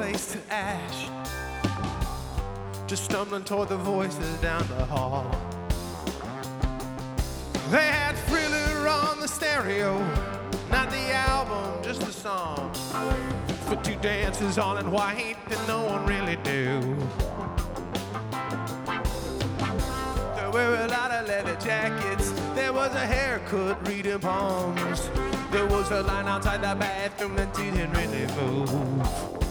place to ash, just stumbling toward the voices down the hall. They had Thriller on the stereo, not the album, just the song, for two dances all in white that no one really knew. There were a lot of leather jackets, there was a haircut reading palms, there was a line outside the bathroom that didn't really move.